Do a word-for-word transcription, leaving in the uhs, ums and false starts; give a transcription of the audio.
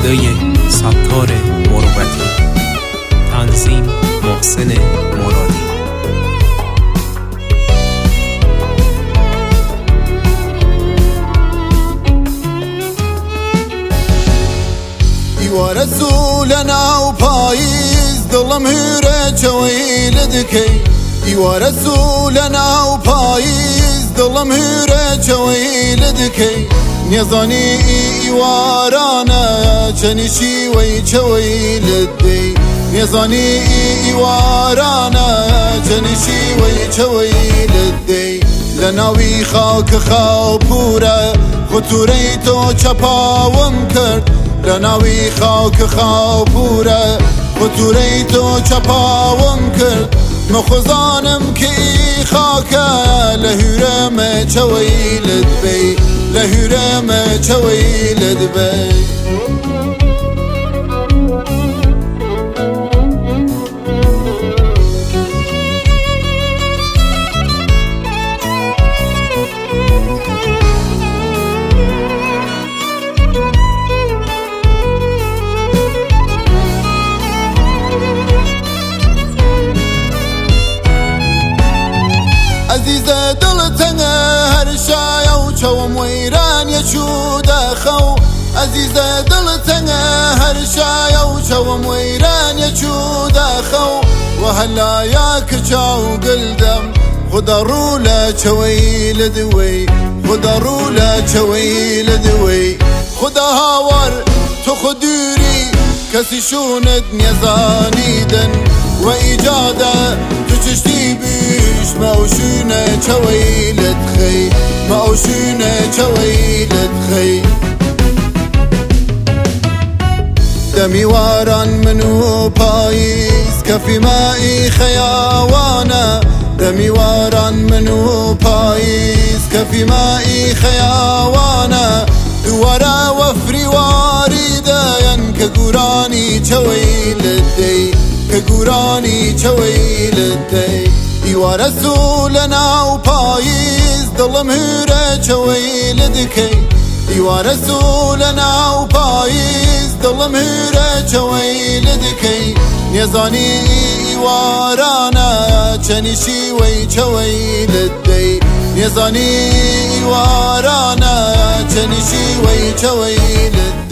صدای ستار مروتی، تنظیم محسن مرادی. دیوار سولنا و پاییز دڵم هورە چەوەی لە دکەی، دیوارە سولنا و پاییز دڵم هورە چەوەی لە دکەی، نێزانی ئیوارانە چەنیشی وەی چەوەی لە دەی، نێزانی ئیوارانە چەنیشی وەی چەوەی لە دەی، لە ناوی خاکە خاوپورە خوتورەی تۆ چەپاوم کرد، لە ناوی خاکە خاوپورە خوتورەی تۆ چەپاوم کرد، مەخۆزانم کە ئی خاکە لە هورەمە چەوەی لە دبەی، لە هورەمە چەوەی لە دبەی. عزیزە دڵتەنە هەر شایە و چەوم وەیران یەچوو دەخەو، عزیزە دڵتەنە هەر شایە و چەوم وەیران یەچوو دەخەو، وە هەلایە کچاو گلدەم خودە ڕوو لە چەوەی لە دوێی، خودە ڕوو لە چەوەی لە دوێی، خودە هاوار تۆ خۆ دووری کەسی شوونت نێزانیدن، وە ئیجادە تو چشتی بیش مەوشونە چەوەی لە دخەی، مەوشونە چەوەی لە دخەی. دەمیواران من و پاییز کەفی مائی خەیاوانە، دەمیواران من و پاییز کەفی مائی خەیاوانە، دووارە وەفریواری دەیەن کە گورانی چەوەی لە دەی، کە گورانی چەوەی لە دەی. دیوارە سولەنا و پاییز دڵم هورە چەوەی لە دکەی، دیوارە سولەنا و پاییز دڵم هورە چەوەی لە دکەی، نێزانی ئیوارانە چەنیشی وەی چەوەی لە دەی، نێزانی ئیوارانە چەنیشی وەی چەوەی لە دەی.